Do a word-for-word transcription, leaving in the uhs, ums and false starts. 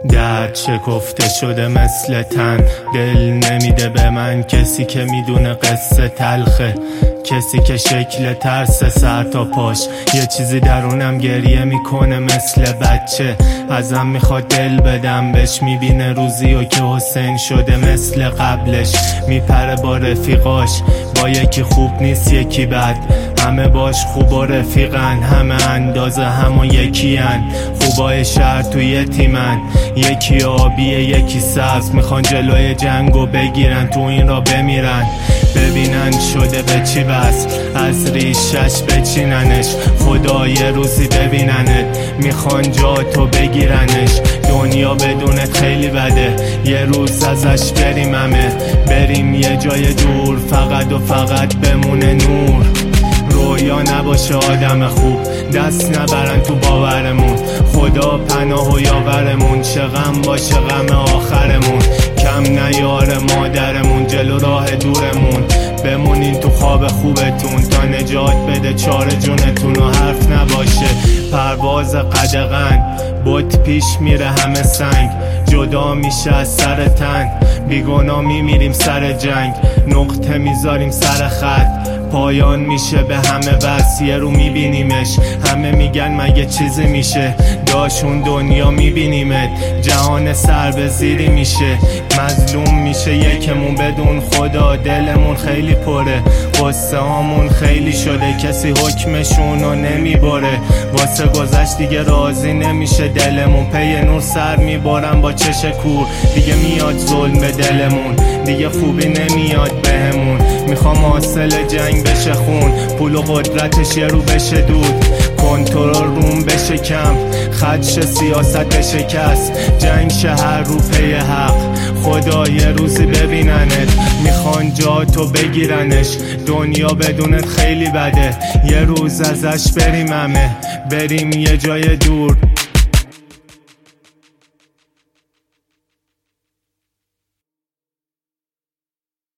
درد شکفته شده مثل تن، دل نمیده به من کسی که میدونه قصه تلخه، کسی که شکل ترس سر تا پاش، یه چیزی درونم گریه میکنه مثل بچه، ازم میخواد دل بدم بهش، میبینه روزی و که حسین شده مثل قبلش، میپره با رفیقاش، با یکی خوب نیست یکی بد، همه باش خوب و رفیقن، همه اندازه همون یکی هن، خوبای شهر توی یه تیمن، یکی آبیه یکی سبز، میخوان جلوی جنگو بگیرن، تو این را بمیرن، ببینن شده به چی بس، از ریشش بچیننش، خدا یه روزی ببیننت، میخوان جا تو بگیرنش، دنیا بدونت خیلی بده، یه روز ازش بریم همه، بریم یه جای دور، فقط و فقط بمونه نور، رویا نباشه آدم خوب، دست نبرن تو باورمون، خدا پناه و یاورمون، چه غم باشه غم آخرمون، کم نیاره مادرمون، جلو راه دورمون، بمونین تو خواب خوبتون، تا نجات بده چار جونتون و حرف نباشه، پرواز قدغن، بوت پیش میره همه سنگ، جدا میشه از سر تن، بیگناه میمیریم سر جنگ، نقطه میذاریم سر خط، پایان میشه به همه بس، یه رو میبینیمش، همه میگن مگه چیزی میشه، داشون دنیا میبینیمت، جهان سر به زیری میشه، مظلوم میشه یکمون بدون خدا، دلمون خیلی پره، قصه هامون خیلی شده، کسی حکمشونو نمیبره، واسه گذشت دیگه راضی نمیشه دلمون، پی نور سر میبارم با چش کور، دیگه میاد ظلم به دلمون، دیگه خوبی نمیاد بهمون، میخوام حاصل جنگ بشه خون، پول و قدرتش یه رو بشه دود، کنترل روم بشه کم، خدش سیاست بشه کس، جنگ شهر رو پی حق، خدا یه روزی ببیننت، میخوان جا تو بگیرنش، دنیا بدونت خیلی بده، یه روز ازش بریم همه، بریم یه جای دور،